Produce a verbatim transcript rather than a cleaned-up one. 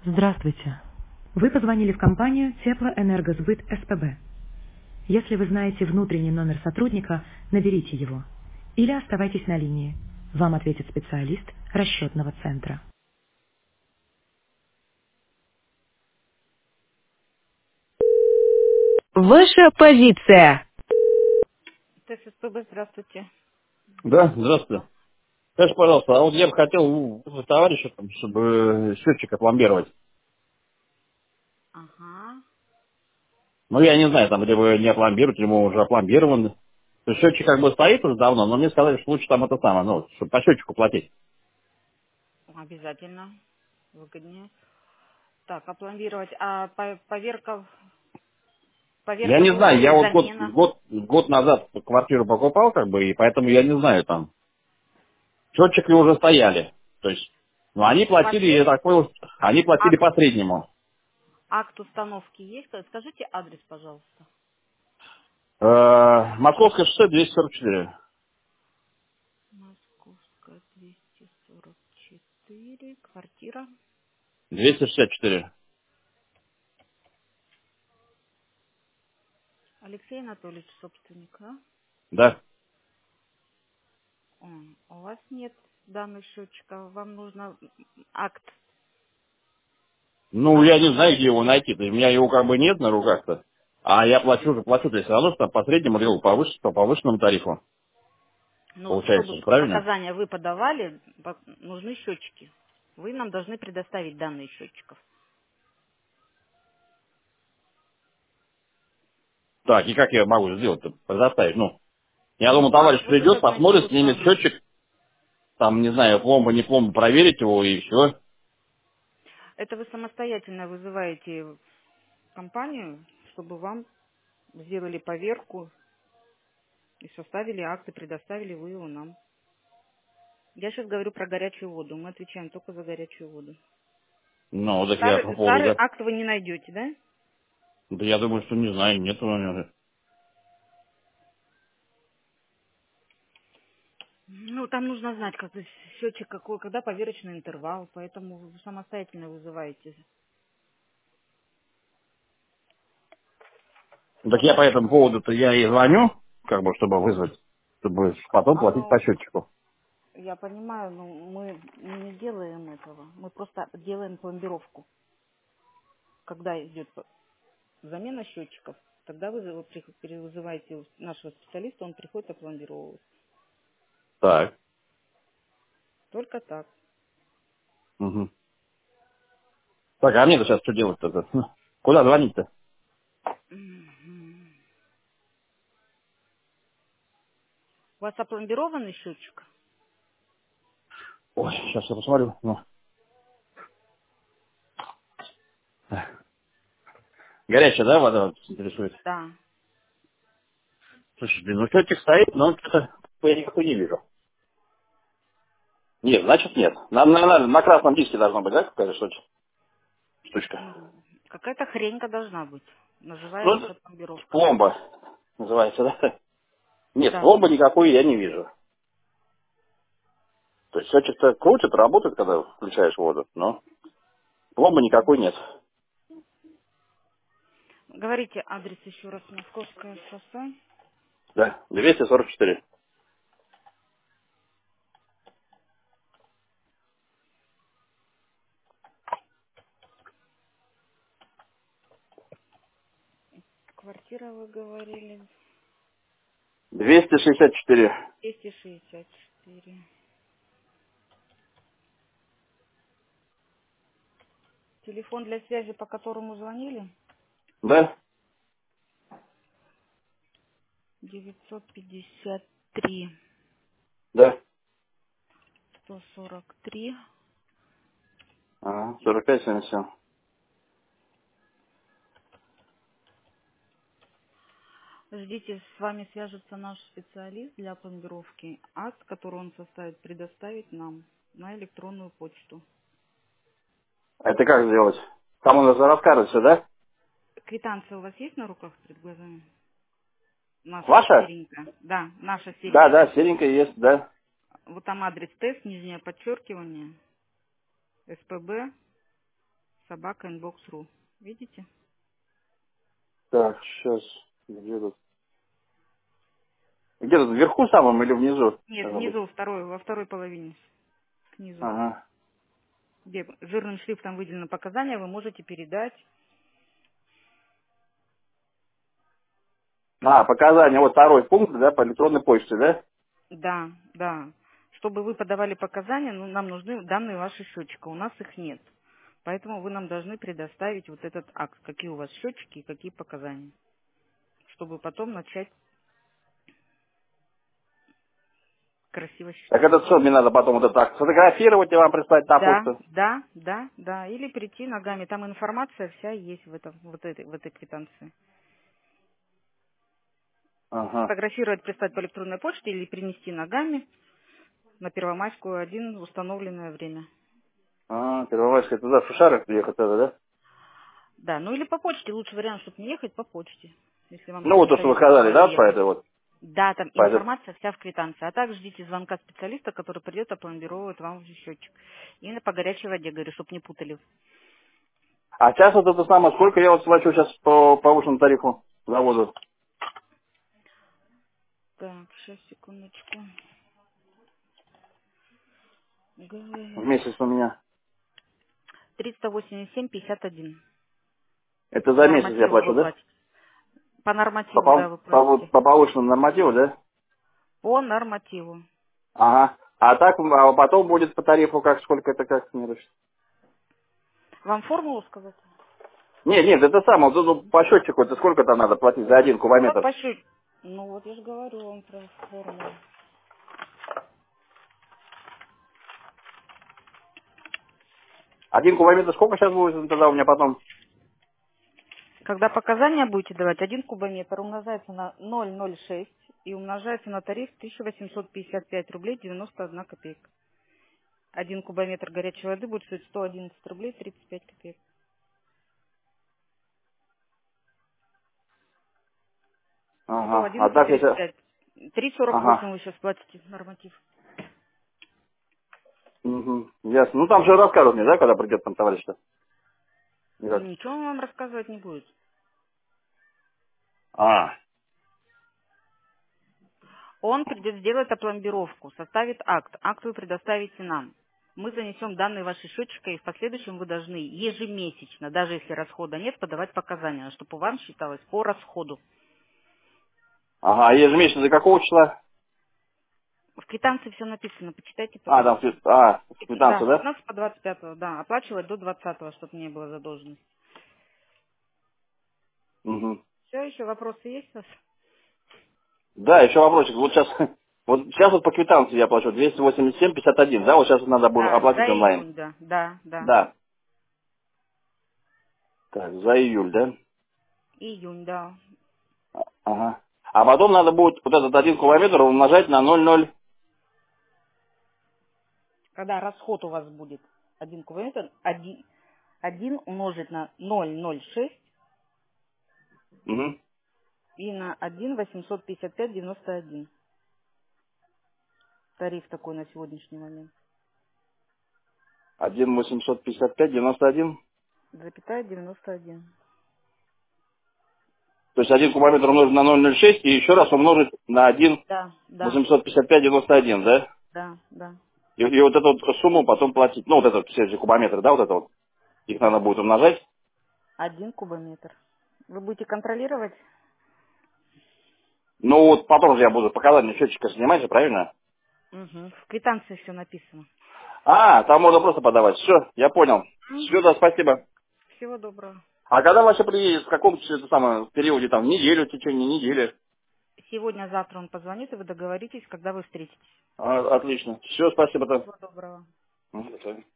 Здравствуйте. Вы позвонили в компанию Теплоэнергосбыт СПБ. Если вы знаете внутренний номер сотрудника, наберите его. Или оставайтесь на линии. Вам ответит специалист расчетного центра. Ваша позиция. ТССПБ, здравствуйте. Да, здравствуйте. Скажите, пожалуйста, а вот я бы хотел у у товарища, там, чтобы счетчик опломбировать. Ага. Ну, я не знаю, там, либо не опломбируют, либо уже опломбирован. То есть счетчик как бы стоит уже давно, но мне сказали, что лучше там это самое, ну, чтобы по счетчику платить. Обязательно. Выгоднее. Так, опломбировать. А по- поверка, Я поверка не была знаю, я или вот год, замена? год, год назад квартиру покупал, как бы, и поэтому я не знаю, там, счетчики уже стояли. То есть, ну, они платили, я Посредник? так понял, они платили Акт, по среднему. акт установки есть? Скажите адрес, пожалуйста. Э, Московское шоссе двести сорок четыре. Московская, двести сорок четыре, квартира. двести шестьдесят четыре. Алексей Анатольевич, собственник, да? Да. М, У вас нет данных счетчика, вам нужно акт, Ну, акт я не знаю, где установки. его найти. То есть у меня его как бы нет на руках-то. А я плачу же, плачу, то есть все равно, что там по среднему или по, выше- по повышенному тарифу. Но Получается чтобы же, правильно? показания вы подавали, по- нужны счетчики. Вы нам должны предоставить данные счетчиков. Так, и как я могу сделать-то? Предоставить? Ну, я думаю, Ну, акт товарищ придет, выгодно посмотрит, делают снимет вам. счетчик, там, не знаю, пломба, не пломба, проверить его и все. Это вы самостоятельно вызываете компанию, чтобы вам сделали поверку и составили акт и предоставили вы его нам. Я сейчас говорю про горячую воду. Мы отвечаем только за горячую воду. Ну, так я по Старый, поводу... старый го- акт вы не найдете, да? Да я думаю, что не знаю, нет у него. Ну, там нужно знать, как счетчик какой, когда поверочный интервал, поэтому вы самостоятельно вызываете. Так я по этому поводу-то я и звоню, как бы, чтобы вызвать, чтобы потом А, платить по ну, счетчику. я понимаю, но мы не делаем этого. Мы просто делаем пломбировку. Когда идет замена счетчиков, тогда вы вы при- перевызываете нашего специалиста, он приходит опломбировывать. Так. Только так. Угу. Так, а мне-то сейчас что делать-то? Куда звонить-то? Мгм. У вас опломбированный счетчик? Ой, сейчас я посмотрю. Ну. Горячая, да, вода вот интересует? Да. Слушай, блин, ну счетчик стоит, но что-то я никакой не вижу. Нет, значит нет. На, на, на, на красном диске должно быть, да, какая-то штуч- штучка? Ну, какая-то хренька должна быть. Ну, Называется пломбировка. пломба называется, да? Нет, Да. пломбы никакой я не вижу. То есть счетчик-то крутит, работает, когда включаешь воду, но пломбы никакой нет. Говорите адрес еще раз. Московское шоссе. Да, двести сорок четыре. Квартира, вы говорили, двести шестьдесят четыре. двести шестьдесят четыре. Телефон для связи, по которому звонили? Да? девятьсот пятьдесят три Да. сто сорок три. Ага, сорок пять семьдесят семь. Ждите, с вами свяжется наш специалист для пломбировки. Акт, который он составит, предоставить нам на электронную почту. Это как сделать? Там у нас рассказывать все, да? Квитанция у вас есть на руках перед глазами? Наша Ваша? серенькая. Да, наша Да, да, серенькая. серенькая есть, да. Вот там адрес тест, нижнее подчеркивание, СПБ, собака инбокс точка ру. Видите? Так, сейчас. Где тут? Где тут, вверху самом или внизу? Нет, Должно быть. внизу, второй, во второй половине. К низу. Ага. Где жирным шрифтом выделено показания, вы можете передать. А, показания, вот второй пункт, да, по электронной почте, да? Да, да. Чтобы вы подавали показания, ну, нам нужны данные вашего счетчика. У нас их нет. Поэтому вы нам должны предоставить вот этот акт, какие у вас счетчики и какие показания. Чтобы потом начать красиво Так считать. это что, мне надо потом вот это так сфотографировать и вам прислать на Да, почту? да, да, да. Или прийти ногами. Там информация вся есть в, этом, вот этой, в этой квитанции. Ага. Сфотографировать, прислать по электронной почте или принести ногами на Первомайскую один установленное время. А, Первомайская, туда, в Шушарах ехать тогда, да? Да, ну или по почте. Лучший вариант, чтобы не ехать по почте. Если вам Ну, вот то, почта что вы не сказали, да, позволит вот по ехать. этой вот, Да, там по этой. информация вся в квитанции. А также ждите звонка специалиста, который придет, опломбирует вам счетчик. И по горячей воде, говорю, чтобы не путали. А сейчас вот это самое, сколько я вот плачу сейчас по повышенному тарифу за воду? Так, сейчас, секундочку. В Говорит. месяц у меня. триста восемьдесят семь пятьдесят один. Это По за месяц я нормативу плачу, вы да? платите. По По, нормативу, да, пов- вы по, платите. по повышенному нормативу, да? По нормативу. Ага. А так, а потом будет по тарифу, как, сколько это, как мне решить? Вам формулу сказать? Нет, нет, это самое, вот, ну, по счетчику, это сколько там надо платить за один Вот кубометр? по счету. Ну вот я же говорю вам про формулу. Один кубометр сколько сейчас будет тогда у меня потом? Когда показания будете давать, один кубометр умножается на ноль целых ноль шесть и умножается на тариф тысяча восемьсот пятьдесят пять рублей девяносто одна копейка. Один кубометр горячей воды будет стоить сто одиннадцать рублей тридцать пять копеек. сто Ага. А одиннадцать так тридцать если... пять. три сорок Ага. восемь вы сейчас платите норматив. Угу. Ясно. Ну там же расскажут мне, да, когда придет там товарищ-то? Или как? Ничего он вам рассказывать не будет. А. Он придет сделать опломбировку, составит акт. Акт вы предоставите нам. Мы занесем данные вашей счетчика, и в последующем вы должны ежемесячно, даже если расхода нет, подавать показания, чтобы вам считалось по расходу. Ага, а ежемесячно до какого числа? В квитанции все написано, почитайте, А, там, пожалуйста. квит- а, Да, квитанция, с да? пятнадцатого по двадцать пятое, да. Оплачивать до двадцатого, чтобы не было задолженности. Угу. Все, еще вопросы есть у вас? Да, еще вопросик. Вот сейчас, вот сейчас вот по квитанции я плачу двести восемьдесят семь пятьдесят один, да? Вот сейчас надо будет Да, за оплатить онлайн. июнь, да, да, да. Да. Так, за июль, да? Июнь, да. А- Ага. А потом надо будет вот этот один километр умножать на ноль ноль. Когда расход у вас будет один кубометр, один, один умножить на ноль целых ноль шесть Угу. и на один восемьсот пятьдесят пять девяносто один. Тариф такой на сегодняшний момент. один восемьсот пятьдесят пять девяносто один. Запятая девяносто один. То есть один кубометр умножить на ноль ноль шесть и еще раз умножить на один Да, да, восемьсот пятьдесят пять девяносто один, да? да, да. И, и вот эту вот сумму потом платить, ну вот этот все эти кубометры, да, вот это вот, их надо будет умножать. Один кубометр. Вы будете контролировать? Ну вот потом же я буду показания счетчика снимать же, правильно? Угу. В квитанции все написано. А, там можно просто подавать. Все, я понял. М. Все, да, спасибо. Всего доброго. А когда вообще приедет, в каком это самое, периоде, там, неделю, в течение недели? Сегодня-завтра он позвонит, и вы договоритесь, когда вы встретитесь. А, отлично. Все, спасибо. Всего доброго. Мгм, до свидания.